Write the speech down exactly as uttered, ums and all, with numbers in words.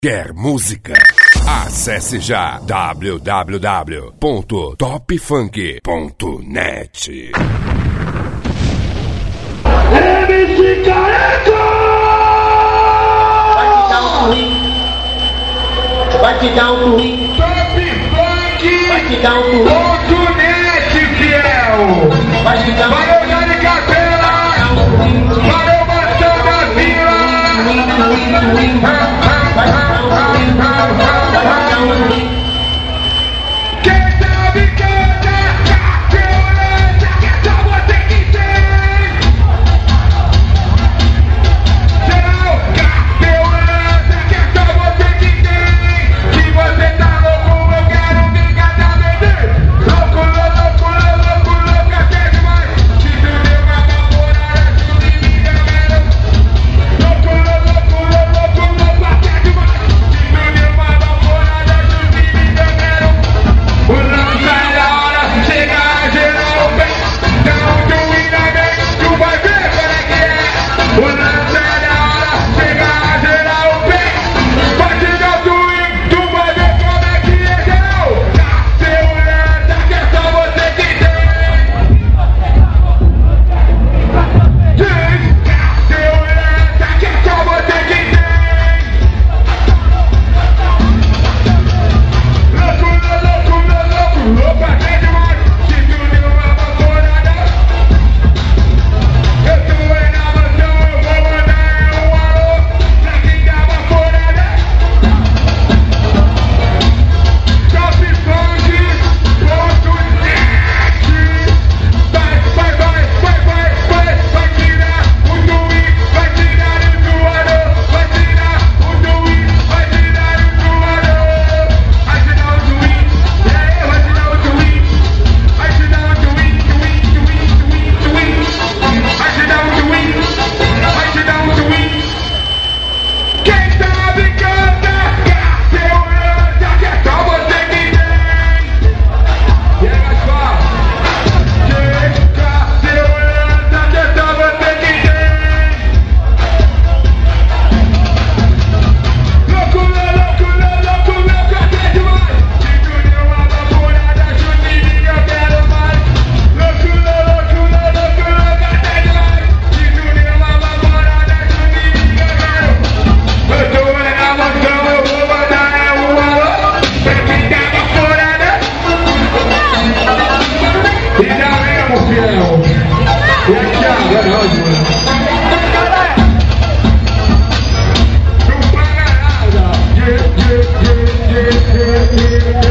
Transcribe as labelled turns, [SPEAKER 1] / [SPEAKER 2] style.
[SPEAKER 1] Quer música? Acesse já w w w ponto top funk ponto net.
[SPEAKER 2] M C Careca!
[SPEAKER 3] Vai te dar um twin.
[SPEAKER 2] Top Funk!
[SPEAKER 3] Vai te dar um twin.
[SPEAKER 2] Ponto net, fiel!
[SPEAKER 3] Vai te dar um twin.
[SPEAKER 2] Valeu, Dani Capela! Valeu, Maçã da Vila! Quem sabe canta, Capelança, que é só você que tem! Geral, Capelança, que é só você que tem! Se você tá louco, eu quero ver cada bebê! Louco, louco, louco, louco, louco, até demais! Se tu deu uma vaporada, tu me enganaram! Louco, louco, louco, louco, louco, até demais! Se tu deu uma vaporada, tu me enganaram! O lança é da hora, chega a geral bem. Não tu ainda bem, tu vai ver como é que é. O lança é da hora, chega a geral bem. Vai chegar o twin, tu vai ver como é que é geral. Nasceu o lança, que é só você que tem. Diz, nasceu o lança, que é só você que tem. Louco, louco, louco, louco, até demais. Se tu deu uma vaporada, eu tô aí na mansão, eu vou mandar um alô pra quem dá vaporada. Top Funk, ponto net. Vai, vai, vai, vai, vai, vai, vai tirar o twin, vai tirar o zoador, vai tirar o twin, vai tirar o zoador, vai tirar o twin, e aí vai tirar o twin, vai tirar o twin, twin, twin, twin, twin, vai tirar o twin, vai tirar o twin. Quem sabe canta, Capelança, que é só você que tem. E aí, Gaspar? Capelança, que é só você que tem. Louco, louco, louco, louco, até demais. Se tu deu uma vaporada, Juninho, eu quero mais. Louco, louco, louco, louco, até demais. Se tu deu uma vaporada, Juninho, eu quero. Eu tô aí na mansão, eu vou mandar é um alô pra quem dá vaporada. E já mesmo, fiel. E aí, Thiago, é nóis, mano. Não paga nada. Yeah, yeah, yeah, yeah, yeah, yeah.